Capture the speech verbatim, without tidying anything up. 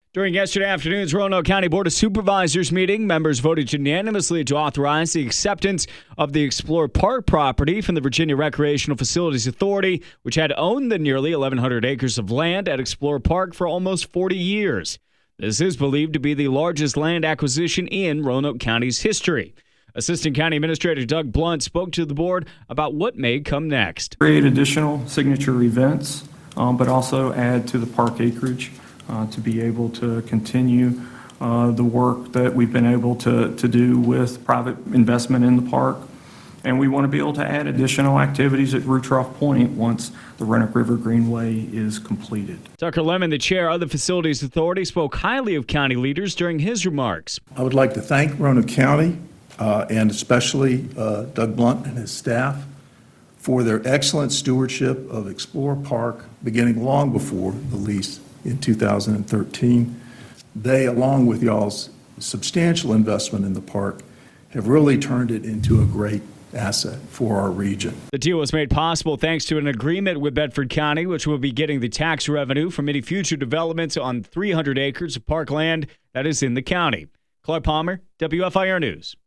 During yesterday afternoon's Roanoke County Board of Supervisors meeting, members voted unanimously to authorize the acceptance of the Explorer Park property from the Virginia Recreational Facilities Authority, which had owned the nearly eleven hundred acres of land at Explorer Park for almost forty years. This is believed to be the largest land acquisition in Roanoke County's history. Assistant County Administrator Doug Blunt spoke to the board about what may come next. Create additional signature events, um, but also add to the park acreage. Uh, to be able to continue uh, the work that we've been able to, to do with private investment in the park. And we want to be able to add additional activities at Rutroff Point once the Roanoke River Greenway is completed. Tucker Lemon, the chair of the Facilities Authority, spoke highly of county leaders during his remarks. I would like to thank Roanoke County uh, and especially uh, Doug Blunt and his staff for their excellent stewardship of Explorer Park beginning long before the lease in two thousand thirteen. They, along with y'all's substantial investment in the park, have really turned it into a great asset for our region. The deal was made possible thanks to an agreement with Bedford County, which will be getting the tax revenue from any future developments on three hundred acres of parkland that is in the county. Clark Palmer, W F I R News.